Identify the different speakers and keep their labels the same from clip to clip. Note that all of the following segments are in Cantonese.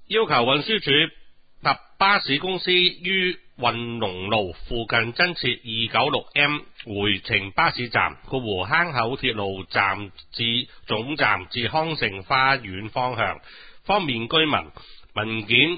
Speaker 1: 要求運輸署及巴士公司於運龍路附近增設 296M 回程巴士站（坑口鐵路站至總站至康盛花園方向），方便居民。文件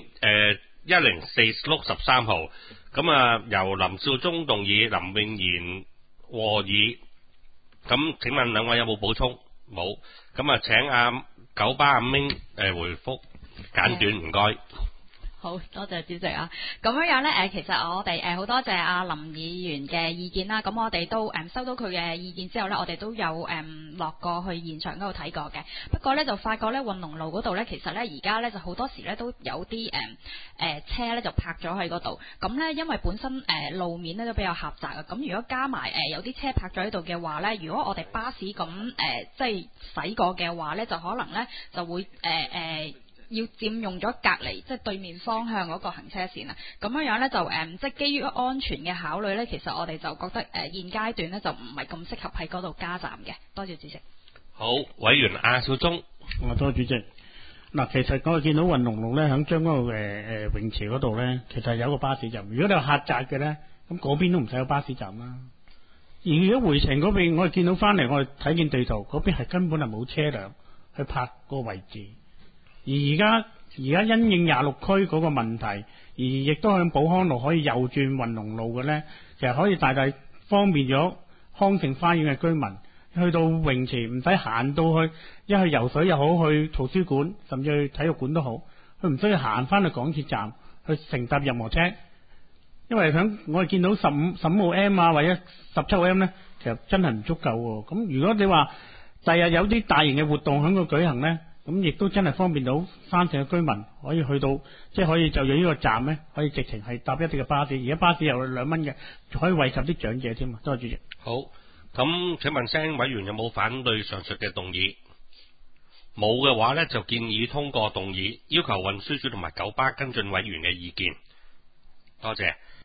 Speaker 1: 104/13號。咁由林少忠動議，林永賢和議。咁請問兩位有冇補充？冇。咁請九巴阿明回覆簡短，唔該。
Speaker 2: 好多謝主席啊！咁樣呢，其實我哋好多謝阿林議員嘅意見啦。咁我哋都收到佢嘅意見之後呢，我哋都有落過去現場嗰度睇過嘅。不過呢，就發覺呢，運龍路嗰度呢，其實呢而家呢就好多時呢都有啲車呢就泊咗喺嗰度。咁呢，因為本身路面呢都比較狹窄啊。咁如果加埋有啲車泊咗喺度嘅話呢，如果我哋巴士咁即係駛過嘅話呢，就可能呢就會要佔用咗隔離即係對面方向嗰個行車線啊，咁樣呢，就即係基於安全嘅考慮呢，其實我哋就覺得現階段呢就唔係咁適合喺嗰度加站嘅。多謝主席。
Speaker 1: 好，委員阿少忠。
Speaker 3: 多謝主席。嗱，其實我見到運龍路呢，響將嗰個泳池嗰度呢，其實有個巴士站。如果你話狹窄嘅呢，咁嗰邊都唔使有巴士站啦。而如果回程嗰邊，我哋見到翻嚟，我哋睇見地圖嗰邊係根本係冇車輛去泊個位置。而家因應26區嗰個問題，而亦都向寶康路可以右轉運龍路嘅呢，其實可以大大方便咗康盛花園嘅居民去到泳池，唔使行到去，一去游水又好，去圖書館甚至去體育館都好，佢唔需要行翻去港鐵站去乘搭任何車，因為我哋見到15號 M 啊或者17號 M 呢，其實真係唔足夠喎。咁如果你話第日有啲大型嘅活動喺度舉行呢，咁亦都真係方便到山城嘅居民可以去到，即係可以就住呢個站呢，可以直情係搭一啲嘅巴士。而家巴士有2蚊嘅，可以惠及啲長者添啊！多謝主席。
Speaker 1: 好，咁請問聲委員有冇反對上述嘅動議？冇嘅話呢，就建議通過動議，要求運輸署同埋九巴跟進委員嘅意見。多謝。